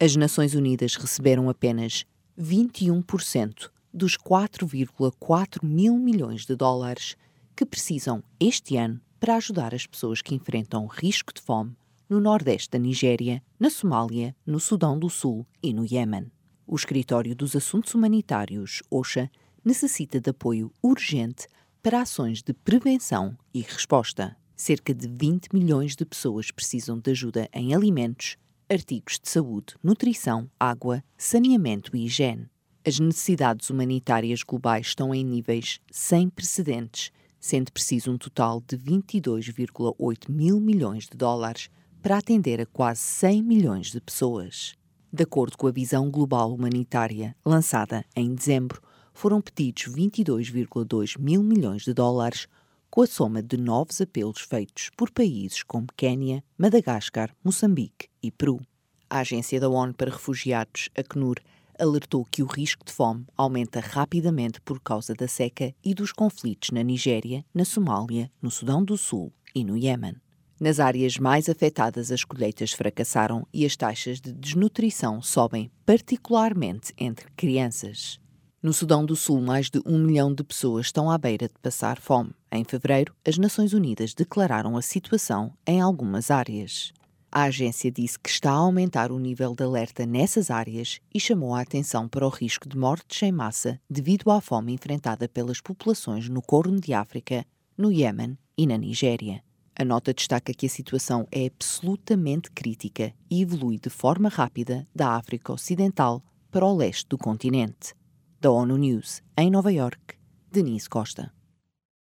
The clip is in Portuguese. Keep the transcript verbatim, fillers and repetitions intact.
As Nações Unidas receberam apenas vinte e um por cento dos quatro vírgula quatro mil milhões de dólares que precisam este ano para ajudar as pessoas que enfrentam risco de fome no nordeste da Nigéria, na Somália, no Sudão do Sul e no Iêmen. O Escritório dos Assuntos Humanitários, OCHA, necessita de apoio urgente para ações de prevenção e resposta. Cerca de vinte milhões de pessoas precisam de ajuda em alimentos, artigos de saúde, nutrição, água, saneamento e higiene. As necessidades humanitárias globais estão em níveis sem precedentes, sendo preciso um total de vinte e dois vírgula oito mil milhões de dólares para atender a quase cem milhões de pessoas. De acordo com a Visão Global Humanitária, lançada em dezembro, foram pedidos vinte e dois vírgula dois mil milhões de dólares, com a soma de novos apelos feitos por países como Quénia, Madagascar, Moçambique e Peru. A Agência da ONU para Refugiados, a ACNUR, alertou que o risco de fome aumenta rapidamente por causa da seca e dos conflitos na Nigéria, na Somália, no Sudão do Sul e no Iêmen. Nas áreas mais afetadas, as colheitas fracassaram e as taxas de desnutrição sobem, particularmente entre crianças. No Sudão do Sul, mais de um milhão de pessoas estão à beira de passar fome. Em fevereiro, as Nações Unidas declararam a situação em algumas áreas. A agência disse que está a aumentar o nível de alerta nessas áreas e chamou a atenção para o risco de mortes em massa devido à fome enfrentada pelas populações no Corno de África, no Iêmen e na Nigéria. A nota destaca que a situação é absolutamente crítica e evolui de forma rápida da África Ocidental para o leste do continente. Da ONU News, em Nova Iorque, Denise Costa.